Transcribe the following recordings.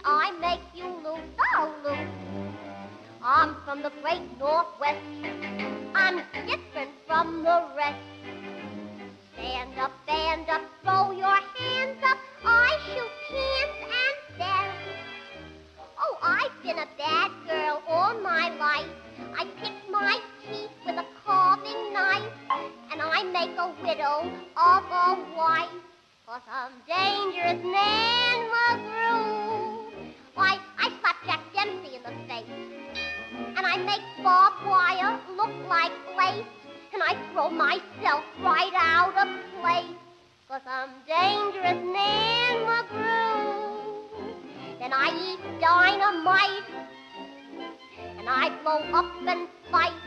I make you lose, oh, lose. I'm from the great Northwest. I'm different from the rest. Stand up, throw your hands up. I shoot cans and dance. Oh, I've been a bad girl all my life. I pick my teeth with a carving knife, and I make a widow of a wife. 'Cause I'm dangerous Nan McGrew. Why, I slap Jack Dempsey in the face, and I make barbed wire look like lace, and I throw myself right out of place. 'Cause I'm dangerous Nan McGrew. Then I eat dynamite, and I blow up and fight.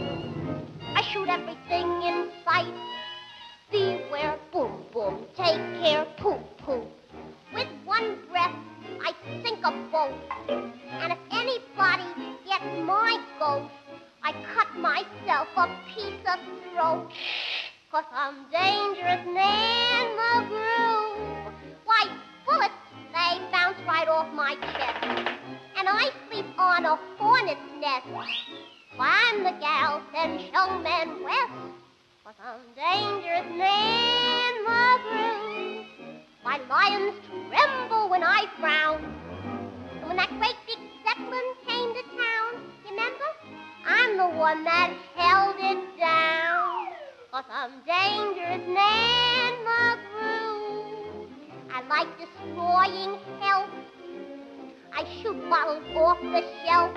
I shoot everything in sight. Beware, boom, boom, take care, poop, poop. With one breath, I sink a boat. And if anybody gets my ghost, I cut myself a piece of throat. 'Cause I'm dangerous Nan McGrew. Why, bullets, they bounce right off my chest, and I sleep on a hornet's nest. Why, I'm the gal them young men west. 'Cause I'm dangerous Nan McGrew. My lions tremble when I frown. And when that great big Zeppelin came to town, you remember? I'm the one that held it down. 'Cause I'm dangerous Nan McGrew. I like destroying health. I shoot bottles off the shelf.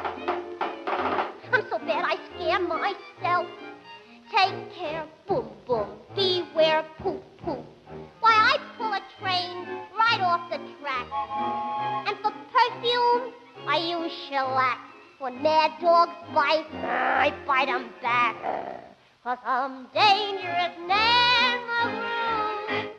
I'm so bad I scare myself. Take care, boom, boom, beware, poop, poop. Why, I pull a train right off the track. And for perfume, I use shellac. When mad dogs bite, I bite 'em back. 'Cause I'm dangerous Nan McGrew.